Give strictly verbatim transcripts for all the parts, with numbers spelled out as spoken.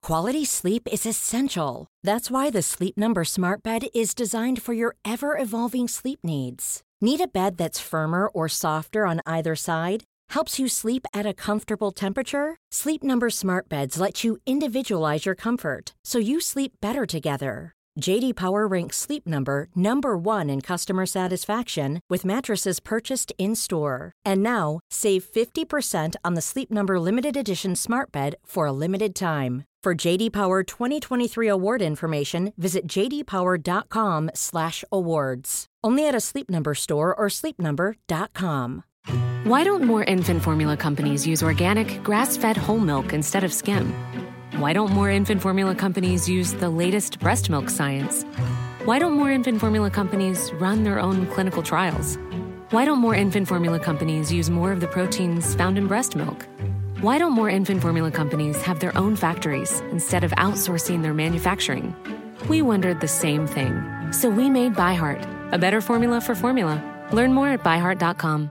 Quality sleep is essential. That's why the Sleep Number Smart Bed is designed for your ever-evolving sleep needs. Need a bed that's firmer or softer on either side? Helps you sleep at a comfortable temperature? Sleep Number Smart Beds let you individualize your comfort, so you sleep better together. J D Power ranks Sleep Number number one in customer satisfaction with mattresses purchased in-store. And now, save fifty percent on the Sleep Number Limited Edition Smart Bed for a limited time. For J D Power twenty twenty-three award information, visit j d power dot com slash awards. Only at a Sleep Number store or sleep number dot com. Why don't more infant formula companies use organic, grass-fed whole milk instead of skim? Why don't more infant formula companies use the latest breast milk science? Why don't more infant formula companies run their own clinical trials? Why don't more infant formula companies use more of the proteins found in breast milk? Why don't more infant formula companies have their own factories instead of outsourcing their manufacturing? We wondered the same thing. So we made ByHeart, a better formula for formula. Learn more at by heart dot com.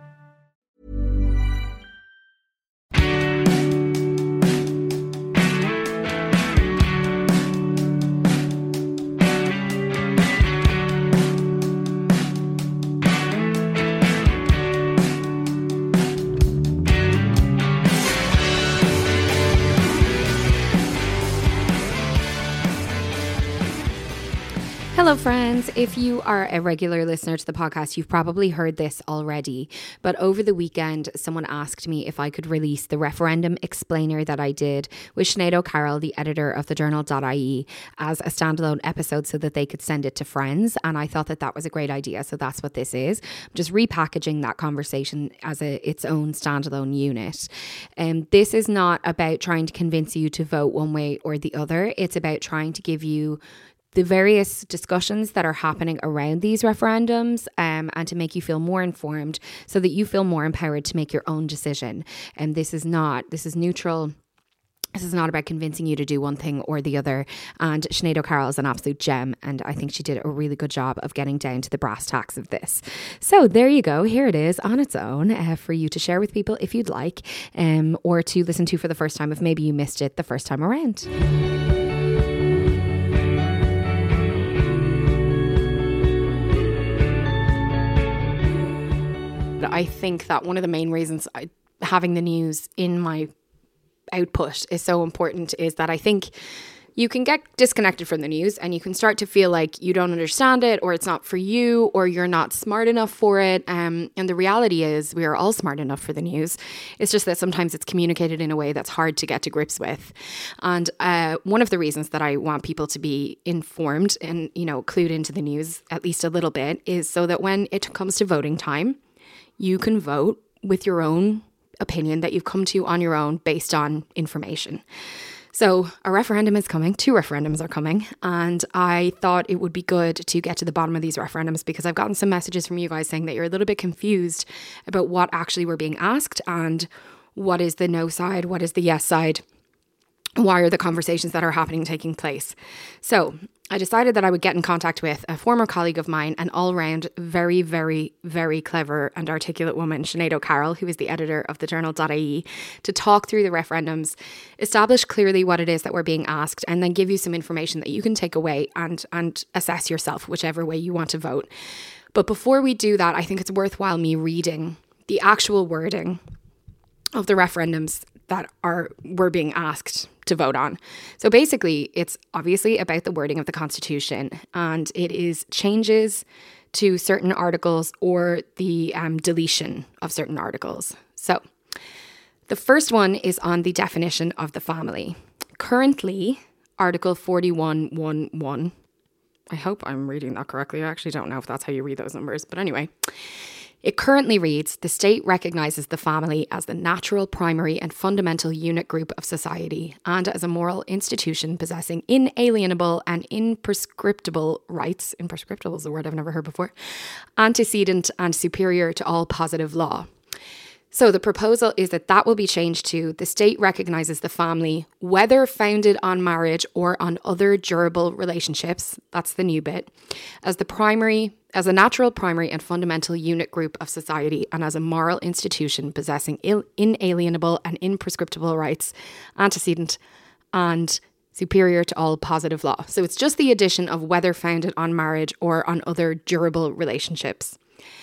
Hello, friends. If you are a regular listener to the podcast, you've probably heard this already. But over the weekend, someone asked me if I could release the referendum explainer that I did with Sinead O'Carroll, the editor of the journal dot I E, as a standalone episode so that they could send it to friends. And I thought that that was a great idea. So that's what this is. I'm just repackaging that conversation as a, its own standalone unit. And um, this is not about trying to convince you to vote one way or the other. It's about trying to give you the various discussions that are happening around these referendums um, and to make you feel more informed so that you feel more empowered to make your own decision. And this is not, this is neutral. This is not about convincing you to do one thing or the other. And Sinead O'Carroll is an absolute gem. And I think she did a really good job of getting down to the brass tacks of this. So there you go. Here it is on its own uh, for you to share with people if you'd like, um, or to listen to for the first time if maybe you missed it the first time around. I think that one of the main reasons I, having the news in my output is so important is that I think you can get disconnected from the news and you can start to feel like you don't understand it, or it's not for you, or you're not smart enough for it. Um, and the reality is we are all smart enough for the news. It's just that sometimes it's communicated in a way that's hard to get to grips with. And uh, one of the reasons that I want people to be informed and, you know, clued into the news at least a little bit is so that when it comes to voting time, you can vote with your own opinion that you've come to on your own based on information. So a referendum is coming, two referendums are coming, and I thought it would be good to get to the bottom of these referendums because I've gotten some messages from you guys saying that you're a little bit confused about what actually we're being asked and what is the no side, what is the yes side, why are the conversations that are happening taking place. So I decided that I would get in contact with a former colleague of mine, an all-round very, very, very clever and articulate woman, Sinead O'Carroll, who is the editor of the journal dot I E, to talk through the referendums, establish clearly what it is that we're being asked, and then give you some information that you can take away and, and assess yourself whichever way you want to vote. But before we do that, I think it's worthwhile me reading the actual wording of the referendums that are we're being asked to vote on. So basically, it's obviously about the wording of the Constitution, and it is changes to certain articles or the um, deletion of certain articles. So the first one is on the definition of the family. Currently, Article forty-one one one, I hope I'm reading that correctly. I actually don't know if that's how you read those numbers, but anyway. It currently reads, the state recognises the family as the natural, primary and fundamental unit group of society and as a moral institution possessing inalienable and imprescriptible rights. Imprescriptible is a word I've never heard before. Antecedent and superior to all positive law. So the proposal is that that will be changed to the state recognises the family, whether founded on marriage or on other durable relationships, that's the new bit, as the primary, as a natural, primary and fundamental unit group of society and as a moral institution possessing il- inalienable and imprescriptible rights, antecedent and superior to all positive law. So it's just the addition of whether founded on marriage or on other durable relationships.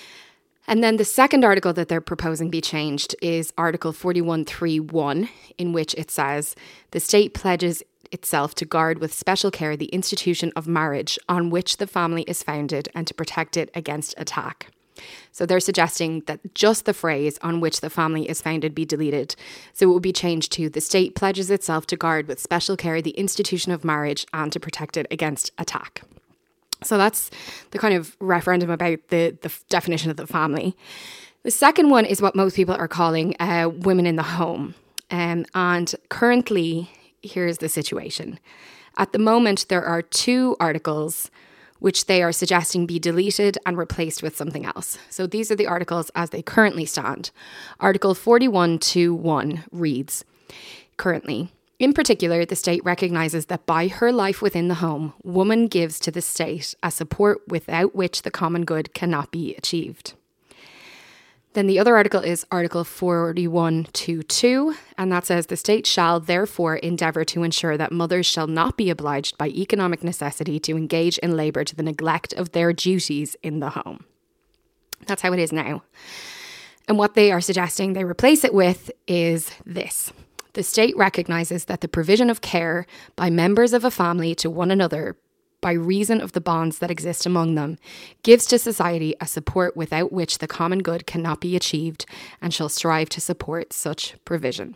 And then the second article that they're proposing be changed is Article forty-one point three one, in which it says, the state pledges itself to guard with special care the institution of marriage on which the family is founded and to protect it against attack. So they're suggesting that just the phrase on which the family is founded be deleted. So it will be changed to the state pledges itself to guard with special care the institution of marriage and to protect it against attack. So that's the kind of referendum about the, the definition of the family. The second one is what most people are calling uh, women in the home. Um, and currently, here's the situation. At the moment, there are two articles which they are suggesting be deleted and replaced with something else. So these are the articles as they currently stand. Article forty-one point two one reads, currently, in particular, the state recognises that by her life within the home, woman gives to the state a support without which the common good cannot be achieved. Then the other article is Article forty-one point two two, and that says the state shall therefore endeavour to ensure that mothers shall not be obliged by economic necessity to engage in labour to the neglect of their duties in the home. That's how it is now. And what they are suggesting they replace it with is this. The state recognises that the provision of care by members of a family to one another by reason of the bonds that exist among them, gives to society a support without which the common good cannot be achieved and shall strive to support such provision.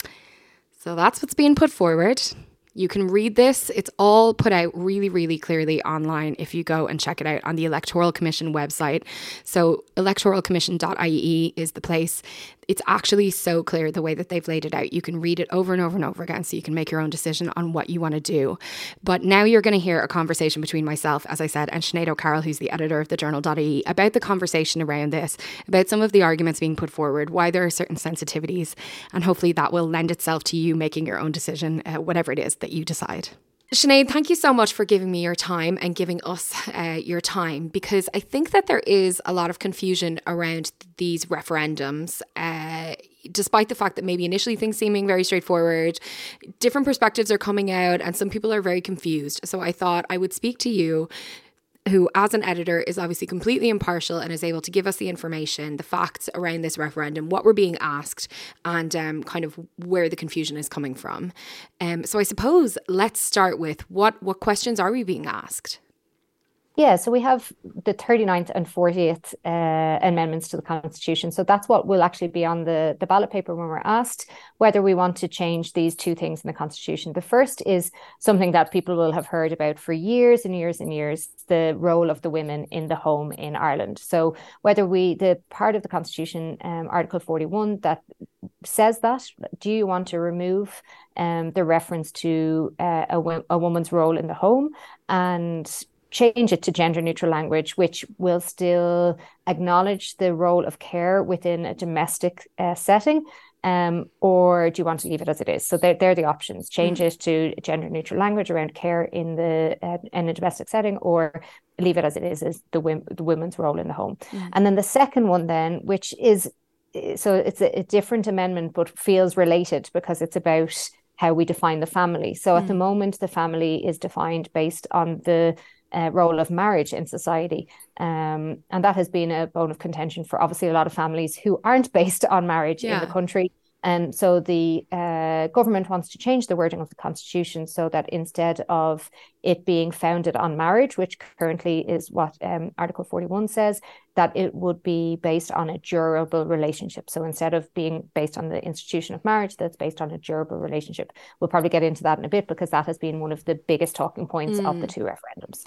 So that's what's being put forward. You can read this. It's all put out really, really clearly online if you go and check it out on the Electoral Commission website. So electoral commission dot I E is the place. It's actually so clear the way that they've laid it out. You can read it over and over and over again so you can make your own decision on what you want to do. But now you're going to hear a conversation between myself, as I said, and Sinead O'Carroll, who's the editor of the journal dot I E, about the conversation around this, about some of the arguments being put forward, why there are certain sensitivities, and hopefully that will lend itself to you making your own decision, uh, whatever it is that you decide. Sinead, thank you so much for giving me your time and giving us uh, your time, because I think that there is a lot of confusion around these referendums, uh, despite the fact that maybe initially things seeming very straightforward, different perspectives are coming out and some people are very confused. So I thought I would speak to you, who as an editor is obviously completely impartial and is able to give us the information, the facts around this referendum, what we're being asked, and um, kind of where the confusion is coming from. Um, so I suppose let's start with what, what questions are we being asked? Yeah, so we have the thirty-ninth and fortieth uh, amendments to the Constitution. So that's what will actually be on the, the ballot paper when we're asked whether we want to change these two things in the Constitution. The first is something that people will have heard about for years and years and years, the role of the women in the home in Ireland. So whether we, the part of the Constitution, um, Article forty-one, that says that, do you want to remove um, the reference to uh, a, a woman's role in the home and change it to gender neutral language, which will still acknowledge the role of care within a domestic uh, setting, um, or do you want to leave it as it is? So they're, they're the options. Change mm. it to gender neutral language around care in the uh, in a domestic setting, or leave it as it is, as the, wim- the women's role in the home. Mm. And then the second one then, which is, so it's a, a different amendment, but feels related because it's about how we define the family. So mm. at the moment, the family is defined based on the Uh, role of marriage in society. Um, and that has been a bone of contention for obviously a lot of families who aren't based on marriage yeah. in the country. And so the uh, government wants to change the wording of the Constitution so that instead of it being founded on marriage, which currently is what um, Article forty-one says, that it would be based on a durable relationship. So instead of being based on the institution of marriage, that's based on a durable relationship. We'll probably get into that in a bit because that has been one of the biggest talking points mm. of the two referendums.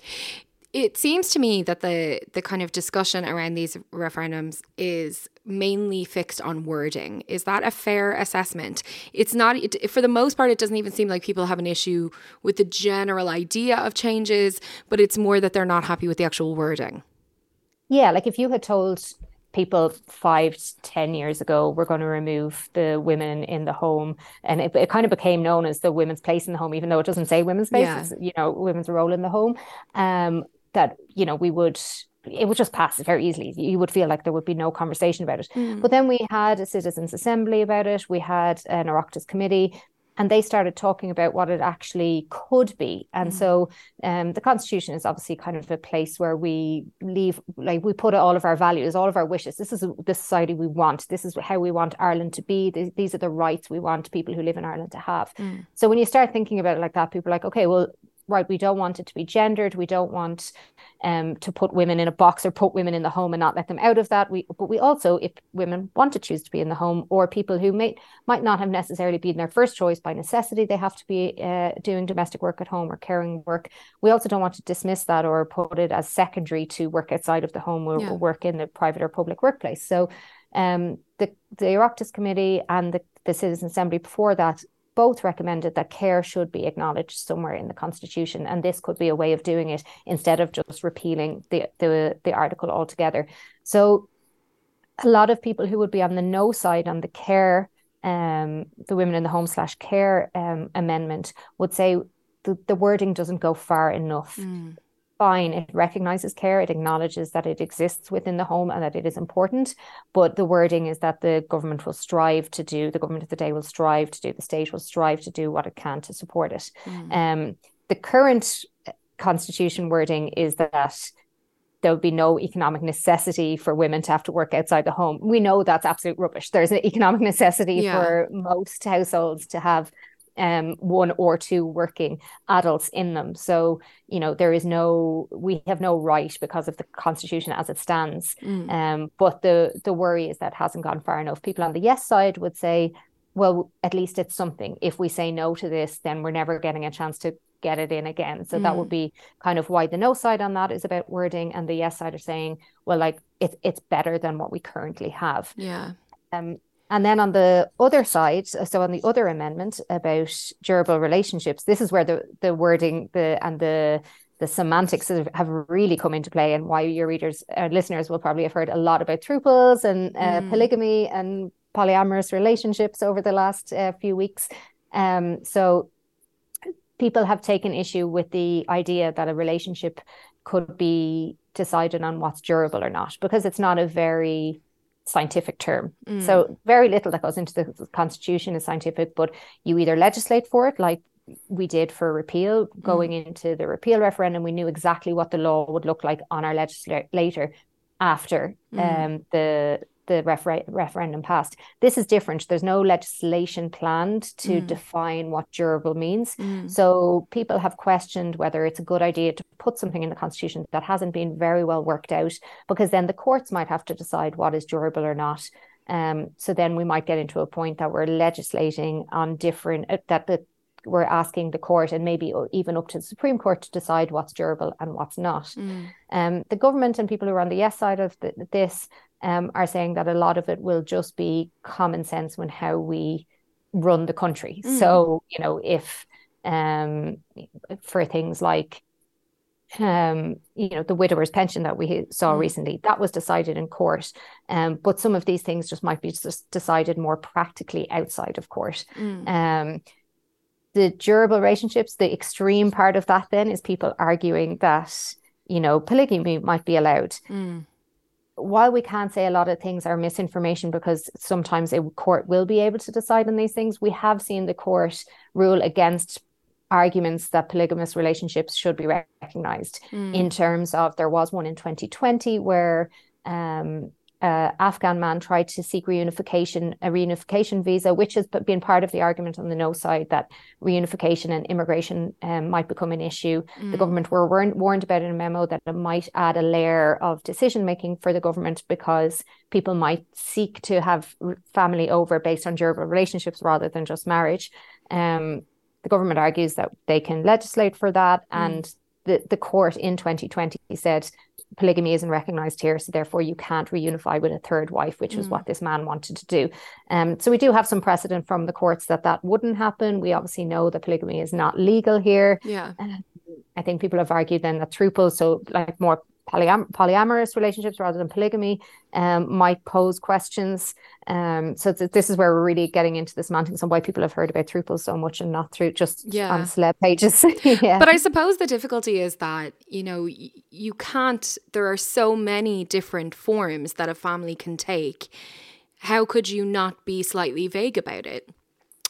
It seems to me that the the kind of discussion around these referendums is mainly fixed on wording. Is that a fair assessment? It's not, it, for the most part, it doesn't even seem like people have an issue with the general idea of changes, but it's more that they're not happy with the actual wording. Yeah, like if you had told people five, ten years ago, we're going to remove the women in the home, and it, it kind of became known as the women's place in the home, even though it doesn't say women's place, yeah. it's, you know, women's role in the home, um, that, you know, we would, it would just pass very easily. You would feel like there would be no conversation about it. Mm. But then we had a citizens' assembly about it. We had an Oireachtas committee. and they started talking about what it actually could be. And mm. so um, the Constitution is obviously kind of a place where we leave, like we put all of our values, all of our wishes. This is the society we want. This is how we want Ireland to be. These are the rights we want people who live in Ireland to have. Mm. So when you start thinking about it like that, people are like, okay, well, right, we don't want it to be gendered. We don't want um, to put women in a box or put women in the home and not let them out of that. We, but we also, if women want to choose to be in the home, or people who may might not have necessarily been their first choice by necessity, they have to be uh, doing domestic work at home or caring work. We also don't want to dismiss that or put it as secondary to work outside of the home or, yeah. or work in the private or public workplace. So um, the, the Oireachtas Committee and the, the Citizens Assembly before that both recommended that care should be acknowledged somewhere in the Constitution, and this could be a way of doing it instead of just repealing the the, the article altogether. So a lot of people who would be on the no side on the care, um, the women in the home slash care um, amendment would say the, the wording doesn't go far enough. Mm. Fine, it recognises care, it acknowledges that it exists within the home and that it is important, but the wording is that the government will strive to do, the government of the day will strive to do, the state will strive to do what it can to support it. Mm. Um, the current Constitution wording is that there would be no economic necessity for women to have to work outside the home. We know that's absolute rubbish. There's an economic necessity yeah. for most households to have Um, one or two working adults in them. So, you know, there is no, we have no right because of the Constitution as it stands. Mm. Um, but the the worry is that it hasn't gone far enough. People on the yes side would say, well, at least it's something. If we say no to this, then we're never getting a chance to get it in again. So mm. that would be kind of why the no side on that is about wording, and the yes side are saying, well, like it's it's better than what we currently have. Yeah. Um. And then on the other side, so on the other amendment about durable relationships, this is where the, the wording the and the the semantics have really come into play, and why your readers and listeners will probably have heard a lot about thruples and uh, mm. polygamy and polyamorous relationships over the last uh, few weeks. Um, so people have taken issue with the idea that a relationship could be decided on what's durable or not, because it's not a very scientific term. Mm. So very little that goes into the Constitution is scientific, but you either legislate for it, like we did for repeal. Going mm. into the repeal referendum, we knew exactly what the law would look like on our legislator after mm. um, the the refer- referendum passed. This is different. There's no legislation planned to mm. define what durable means. Mm. So people have questioned whether it's a good idea to put something in the Constitution that hasn't been very well worked out, because then the courts might have to decide what is durable or not. Um, so then we might get into a point that we're legislating on different, uh, that the we're asking the court and maybe even up to the Supreme Court to decide what's durable and what's not. Mm. Um, the government and people who are on the yes side of the, this um, are saying that a lot of it will just be common sense when how we run the country. Mm. So, you know, if um, for things like, um, you know, the widower's pension that we saw mm. recently, that was decided in court. Um, but some of these things just might be just decided more practically outside of court. Mm. Um, The durable relationships, the extreme part of that then is people arguing that, you know, polygamy might be allowed. Mm. While we can't say a lot of things are misinformation, because sometimes a court will be able to decide on these things, we have seen the court rule against arguments that polygamous relationships should be recognised. Mm. In terms of, there was one in twenty twenty where um Uh, Afghan man tried to seek reunification, a reunification visa, which has been part of the argument on the no side that reunification and immigration um, might become an issue. Mm. The government were warned, warned about in a memo that it might add a layer of decision making for the government, because people might seek to have family over based on durable relationships rather than just marriage. Um, the government argues that they can legislate for that, mm. and the, the court in twenty twenty said polygamy isn't recognised here, so therefore you can't reunify with a third wife, which mm. was what this man wanted to do. Um, so we do have some precedent from the courts that that wouldn't happen. We obviously know that polygamy is not legal here. Yeah, uh, I think people have argued then that thruples, so like more polyam- polyamorous relationships rather than polygamy, um, might pose questions. Um, so th- this is where we're really getting into the semantics and why people have heard about thruples so much and not through just yeah. on celeb pages. yeah. But I suppose the difficulty is that, you know, y- you can't, there are so many different forms that a family can take. How could you not be slightly vague about it?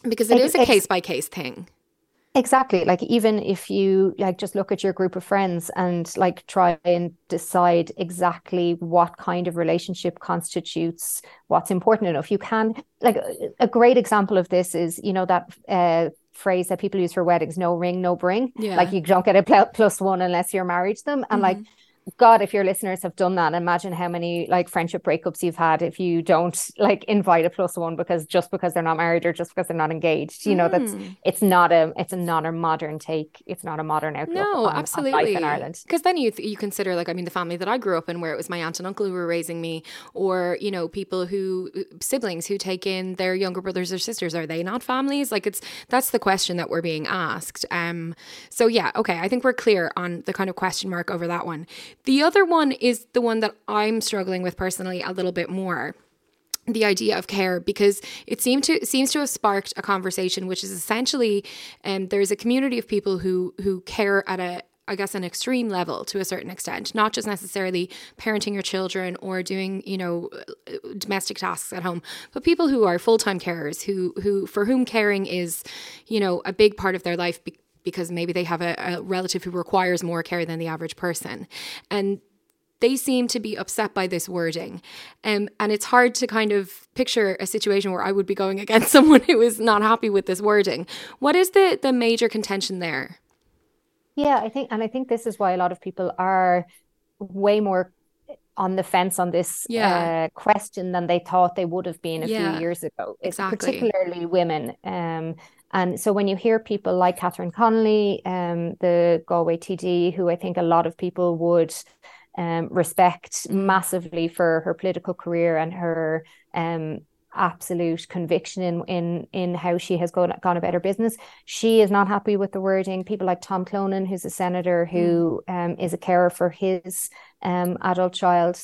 Because it Ex- is a ex- case by case thing. Exactly. Like even if you like just look at your group of friends and like try and decide exactly what kind of relationship constitutes what's important enough. You can like a great example of this is, you know, that uh phrase that people use for weddings, no ring, no bring. Yeah. Like you don't get a pl- plus one unless you're married to them. And Mm-hmm. like God, if your listeners have done that, imagine how many like friendship breakups you've had if you don't like invite a plus one because just because they're not married or just because they're not engaged. You know, that's Mm. it's not a it's a not a modern take. It's not a modern outlook No, on, on life in absolutely. Ireland. Because then you th- you consider like I mean the family that I grew up in, where it was my aunt and uncle who were raising me, or you know people who siblings who take in their younger brothers or sisters. Are they not families? Like it's that's the question that we're being asked. Um. So yeah, okay. I think we're clear on the kind of question mark over that one. The other one is the one that I'm struggling with personally a little bit more. The idea of care, because it seemed to seems to have sparked a conversation, which is essentially, um, there's a community of people who who care at a, I guess, an extreme level to a certain extent, not just necessarily parenting your children or doing, you know, domestic tasks at home, but people who are full-time carers, who who for whom caring is, you know, a big part of their life. Be- because maybe they have a, a relative who requires more care than the average person. And they seem to be upset by this wording. Um, and it's hard to kind of picture a situation where I would be going against someone who is not happy with this wording. What is the, the major contention there? Yeah, I think, and I think this is why a lot of people are way more on the fence on this Yeah. uh, question than they thought they would have been a Yeah, few years ago. It's exactly. particularly women. Um, and so when you hear people like Catherine Connolly, um, the Galway T D, who I think a lot of people would um, respect mm. massively for her political career and her um, absolute conviction in in in how she has gone gone about her business. She is not happy with the wording. People like Tom Clonan, who's a senator who mm. um, is a carer for his um, adult child,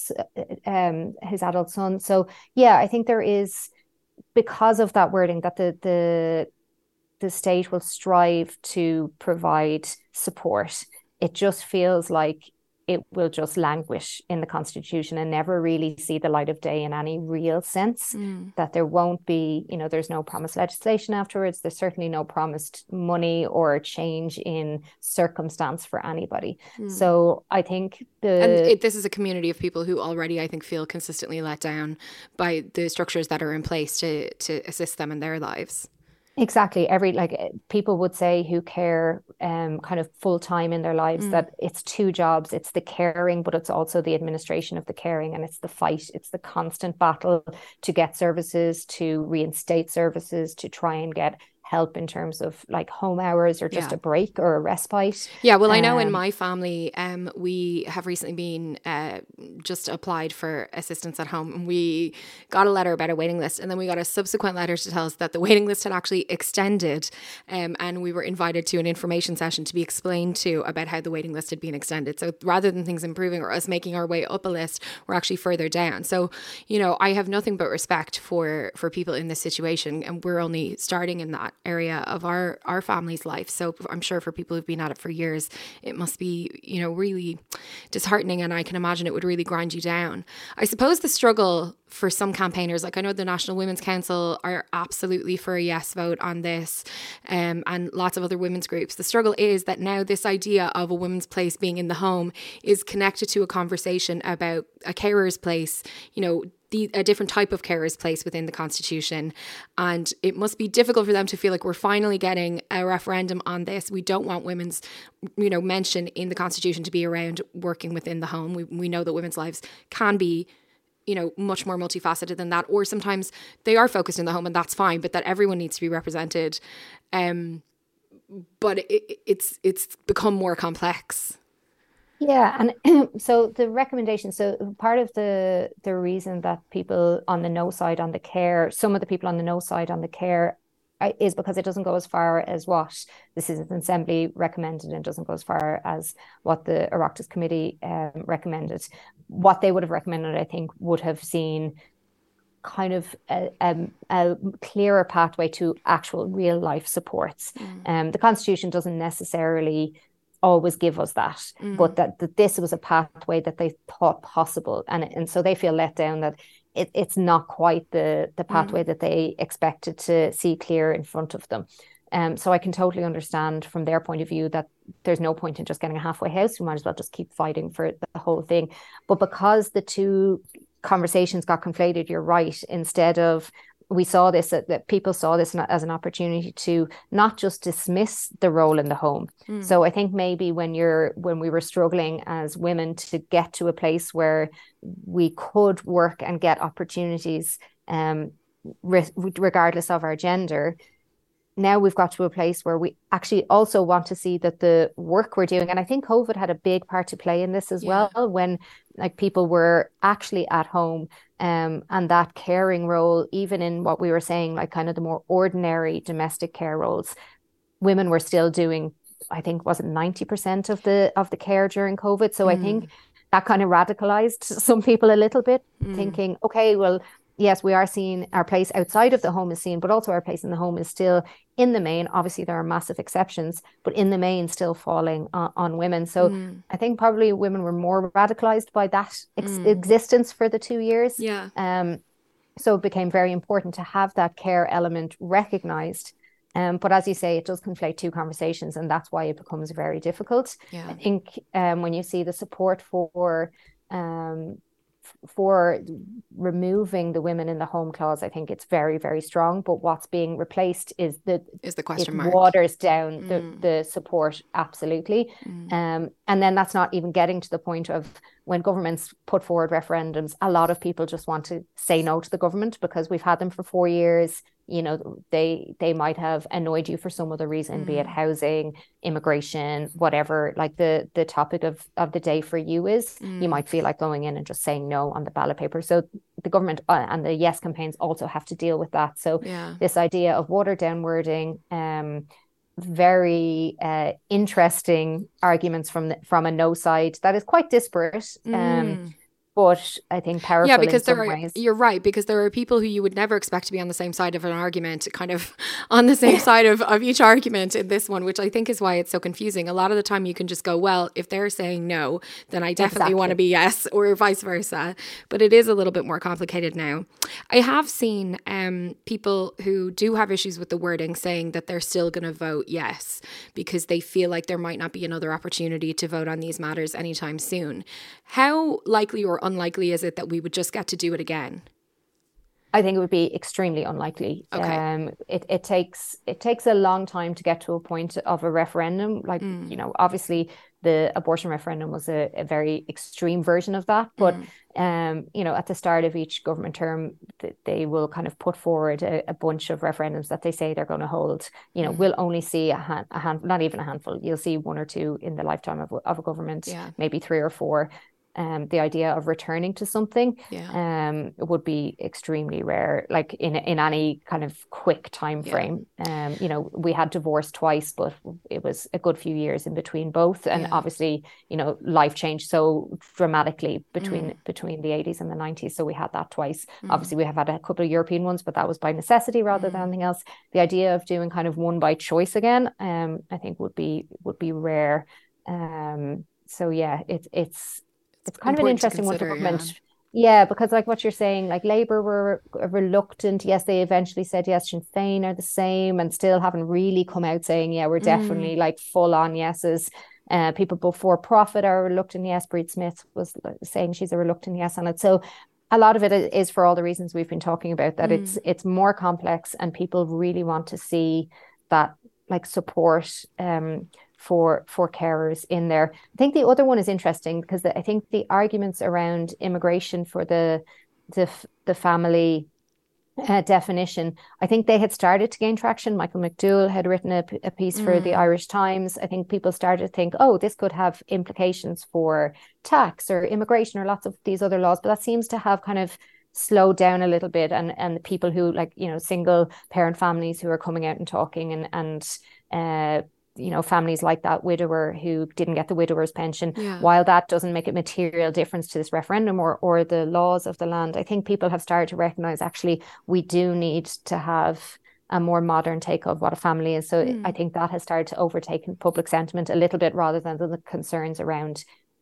um, his adult son. So yeah, I think there is, because of that wording, that the the the state will strive to provide support. It just feels like it will just languish in the Constitution and never really see the light of day in any real sense. Mm. That there won't be, you know, there's no promised legislation afterwards. There's certainly no promised money or change in circumstance for anybody. Mm. So I think the... And it, this is a community of people who already, I think, feel consistently let down by the structures that are in place to to assist them in their lives. Exactly. Every, like, people would say who care um kind of full time in their lives mm. that it's two jobs. It's the caring, but it's also the administration of the caring, and it's the fight. It's the constant battle to get services, to reinstate services, to try and get help in terms of like home hours or just yeah. a break or a respite. Yeah, well, I know um, in my family, um, we have recently been uh, just applied for assistance at home, and we got a letter about a waiting list, and then we got a subsequent letter to tell us that the waiting list had actually extended, um, and we were invited to an information session to be explained to about how the waiting list had been extended. So rather than things improving or us making our way up a list, we're actually further down. So, you know, I have nothing but respect for for people in this situation, and we're only starting in that area of our our family's life. So I'm sure for people who've been at it for years, it must be, you know, really disheartening, and I can imagine it would really grind you down. I suppose the struggle for some campaigners, like I know the National Women's Council are absolutely for a yes vote on this, um, and lots of other women's groups. The struggle is that now this idea of a woman's place being in the home is connected to a conversation about a carer's place, you know, The, a different type of carer's place within the Constitution. And it must be difficult for them to feel like we're finally getting a referendum on this. We don't want women's, you know, mention in the Constitution to be around working within the home. We, we know that women's lives can be, you know, much more multifaceted than that. Or sometimes they are focused in the home, and that's fine, but that everyone needs to be represented. Um, but it, it's it's become more complex. Yeah, and so the recommendation, so part of the the reason that people on the no side on the care, some of the people on the no side on the care, is because it doesn't go as far as what the Citizens Assembly recommended, and doesn't go as far as what the Oireachtas Committee um, recommended. What they would have recommended, I think, would have seen kind of a, a, a clearer pathway to actual real life supports. Mm. Um, the Constitution doesn't necessarily always give us that, mm. but that, that this was a pathway that they thought possible, and and so they feel let down that it, it's not quite the the pathway mm. that they expected to see clear in front of them. Um, so I can totally understand from their point of view that there's no point in just getting a halfway house. We might as well just keep fighting for the whole thing. But because the two conversations got conflated, you're right. Instead of, we saw this, that, that people saw this as an opportunity to not just dismiss the role in the home. Mm. So I think maybe when you're, when we were struggling as women to get to a place where we could work and get opportunities, um, re- regardless of our gender, now we've got to a place where we actually also want to see that the work we're doing, and I think COVID had a big part to play in this as yeah. well, when like people were actually at home, um, and that caring role, even in what we were saying, like kind of the more ordinary domestic care roles, women were still doing, I think, was it ninety percent of the of the care during COVID. So mm. I think that kind of radicalized some people a little bit, mm. thinking, okay, well, yes, we are seeing our place outside of the home is seen, but also our place in the home is still, in the main, obviously there are massive exceptions, but in the main still falling on, on women. So mm. I think probably women were more radicalized by that ex- mm. existence for the two years. Yeah. Um. So it became very important to have that care element recognized. Um, but as you say, it does conflate two conversations, and that's why it becomes very difficult. Yeah. I think um, when you see the support for um, for removing the women in the home clause, I think it's very, very strong. But what's being replaced is the is the question it mark. waters down mm. the, the support, absolutely. Mm. Um, and then that's not even getting to the point of when governments put forward referendums, a lot of people just want to say no to the government because we've had them for four years. You know, they they might have annoyed you for some other reason, mm. be it housing, immigration, whatever, like the the topic of, of the day for you is, mm. you might feel like going in and just saying no on the ballot paper. So the government uh, and the yes campaigns also have to deal with that. So yeah. this idea of watered down wording, um, very uh, interesting arguments from the, from a no side that is quite disparate. Um, mm. But I think powerful yeah, because in some there are, ways. You're right, because there are people who you would never expect to be on the same side of an argument, kind of on the same side of, of each argument in this one, which I think is why it's so confusing. A lot of the time you can just go, well, if they're saying no, then I definitely exactly. want to be yes, or vice versa. But it is a little bit more complicated now. I have seen um, people who do have issues with the wording saying that they're still going to vote yes, because they feel like there might not be another opportunity to vote on these matters anytime soon. How likely or unlikely is it that we would just get to do it again? I think it would be extremely unlikely. Okay. Um, it, it takes it takes a long time to get to a point of a referendum. Like, mm. you know, obviously the abortion referendum was a, a very extreme version of that. But, mm. um, you know, at the start of each government term, th- they will kind of put forward a, a bunch of referendums that they say they're going to hold. You know, mm. we'll only see a, hand, a hand, not even a handful. You'll see one or two in the lifetime of, of a government, yeah. maybe three or four. Um, the idea of returning to something yeah. um, would be extremely rare, like in in any kind of quick time frame. Yeah. Um, you know, we had divorce twice, but it was a good few years in between both, and yeah. obviously, you know, life changed so dramatically between mm. between the eighties and the nineties. So we had that twice. Mm. Obviously, we have had a couple of European ones, but that was by necessity rather mm. than anything else. The idea of doing kind of one by choice again, um, I think would be would be rare. Um, so yeah, it's it's. It's kind of an interesting one for government. Yeah. yeah, because like what you're saying, like Labour were reluctant. Yes, they eventually said yes. Sinn Féin are the same and still haven't really come out saying, yeah, we're definitely mm. like full on yeses. Uh, people before profit are reluctant yes. Breed Smith was saying she's a reluctant yes on it. So a lot of it is for all the reasons we've been talking about, that mm. it's it's more complex and people really want to see that like support um for for carers in there. I think the other one is interesting because the, I think the arguments around immigration for the the, the family uh, definition, I think they had started to gain traction. Michael McDowell had written a, a piece mm. for the Irish Times. I think people started to think, oh, this could have implications for tax or immigration or lots of these other laws, but that seems to have kind of slowed down a little bit, and and the people who, like, you know, single parent families who are coming out and talking, and and uh you know, families like that widower who didn't get the widower's pension, yeah. while that doesn't make a material difference to this referendum or or the laws of the land, I think people have started to recognize actually we do need to have a more modern take of what a family is. So mm. I think that has started to overtake public sentiment a little bit, rather than the concerns around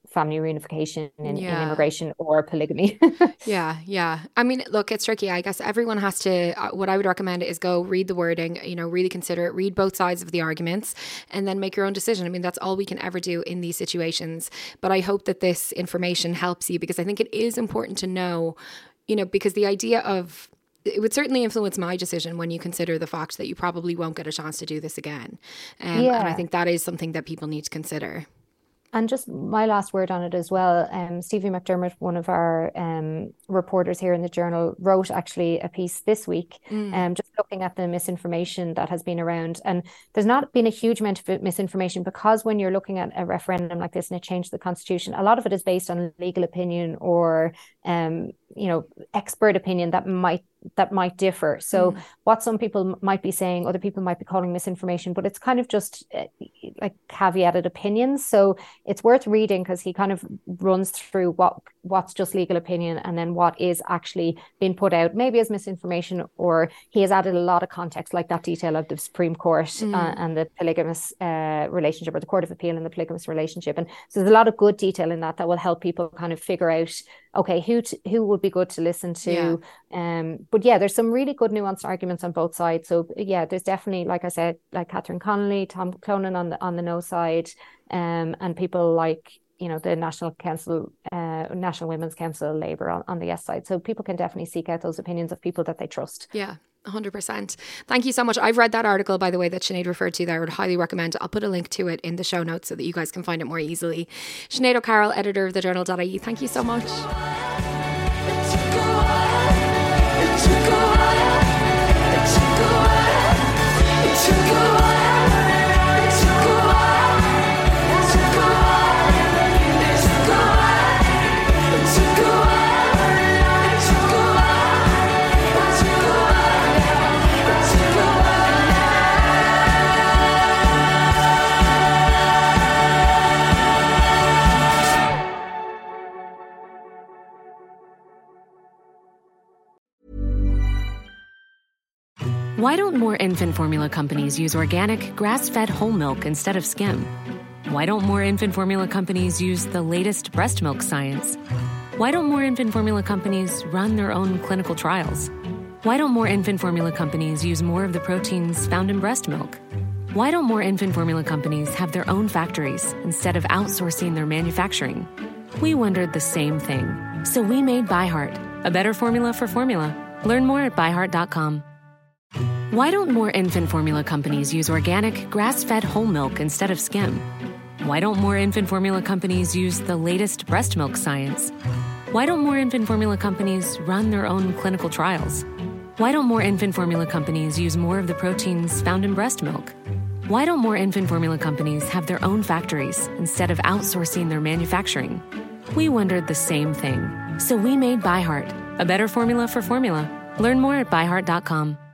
family reunification in, Yeah. in immigration or polygamy. Yeah, yeah. I mean, look, it's tricky. I guess everyone has to, uh, what I would recommend is go read the wording, you know, really consider it, read both sides of the arguments, and then make your own decision. I mean, that's all we can ever do in these situations. But I hope that this information helps you, because I think it is important to know, you know, because the idea of, it would certainly influence my decision when you consider the fact that you probably won't get a chance to do this again. Um, Yeah. And I think that is something that people need to consider. And just my last word on it as well, um, Stevie McDermott, one of our um, reporters here in the Journal, wrote actually a piece this week, Mm. um, just looking at the misinformation that has been around. And there's not been a huge amount of misinformation, because when you're looking at a referendum like this and it changed the constitution, a lot of it is based on legal opinion or, um, you know, expert opinion that might that might differ. So Mm. what some people might be saying, other people might be calling misinformation, but it's kind of just uh, like caveated opinions. So it's worth reading, because he kind of runs through what what's just legal opinion and then what is actually being put out, maybe as misinformation, or he has added a lot of context, like that detail of the Supreme Court Mm. uh, and the polygamous uh, relationship, or the Court of Appeal and the polygamous relationship. And so there's a lot of good detail in that that will help people kind of figure out, okay, who to, who would be good to listen to. Yeah. Um, but yeah, there's some really good nuanced arguments on both sides. So yeah, there's definitely, like I said, like Catherine Connolly, Tom Clonan on the on the no side, um, and people like, you know, the National Council, uh, National Women's Council, Labour on, on the yes side. So people can definitely seek out those opinions of people that they trust. Yeah. one hundred percent. Thank you so much. I've read that article, by the way, that Sinead referred to there. I would highly recommend. I'll put a link to it in the show notes so that you guys can find it more easily. Sinead O'Carroll, editor of the journal dot I E, thank you so much. Why don't more infant formula companies use organic, grass-fed whole milk instead of skim? Why don't more infant formula companies use the latest breast milk science? Why don't more infant formula companies run their own clinical trials? Why don't more infant formula companies use more of the proteins found in breast milk? Why don't more infant formula companies have their own factories instead of outsourcing their manufacturing? We wondered the same thing. So we made ByHeart, a better formula for formula. Learn more at by heart dot com. Why don't more infant formula companies use organic, grass-fed whole milk instead of skim? Why don't more infant formula companies use the latest breast milk science? Why don't more infant formula companies run their own clinical trials? Why don't more infant formula companies use more of the proteins found in breast milk? Why don't more infant formula companies have their own factories instead of outsourcing their manufacturing? We wondered the same thing. So we made ByHeart, a better formula for formula. Learn more at by heart dot com.